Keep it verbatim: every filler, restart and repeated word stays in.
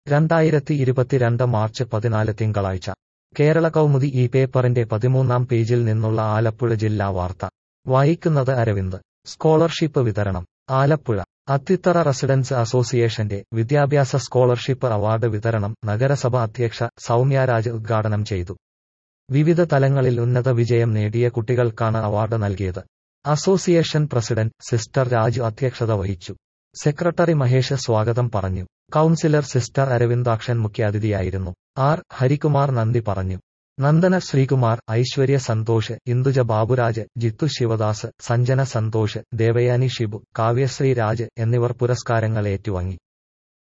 രണ്ടായിരത്തി ഇരുപത്തിരണ്ട് മാർച്ച് പതിനാല് തിങ്കളാഴ്ച കേരള കൗമുദി ഈ പേപ്പറിന്റെ പതിമൂന്നാം പേജിൽ നിന്നുള്ള ആലപ്പുഴ ജില്ലാ വാർത്ത വായിക്കുന്നത് അരവിന്ദ്. സ്കോളർഷിപ്പ് വിതരണം. ആലപ്പുഴ അത്തിത്തറ റെസിഡൻസ് അസോസിയേഷന്റെ വിദ്യാഭ്യാസ സ്കോളർഷിപ്പ് അവാർഡ് വിതരണം നഗരസഭ അധ്യക്ഷ സൗമ്യരാജ് ഉദ്ഘാടനം ചെയ്തു. വിവിധ തലങ്ങളിൽ ഉന്നത വിജയം നേടിയ കുട്ടികൾക്കാണ് അവാർഡ് നൽകിയത്. അസോസിയേഷൻ പ്രസിഡന്റ് സിസ്റ്റർ രാജു അധ്യക്ഷത വഹിച്ചു. സെക്രട്ടറി മഹേഷ് സ്വാഗതം പറഞ്ഞു. കൗൺസിലർ സിസ്റ്റർ അരവിന്ദാക്ഷൻ മുഖ്യാതിഥിയായിരുന്നു. ആർ ഹരികുമാർ നന്ദി പറഞ്ഞു. നന്ദന ശ്രീകുമാർ, ഐശ്വര്യ സന്തോഷ്, ഇന്ദുജ ബാബുരാജ്, ജിത്തു ശിവദാസ്, സഞ്ജന സന്തോഷ്, ദേവയാനി ഷിബു, കാവ്യശ്രീ രാജ് എന്നിവർ പുരസ്കാരങ്ങൾ ഏറ്റുവാങ്ങി.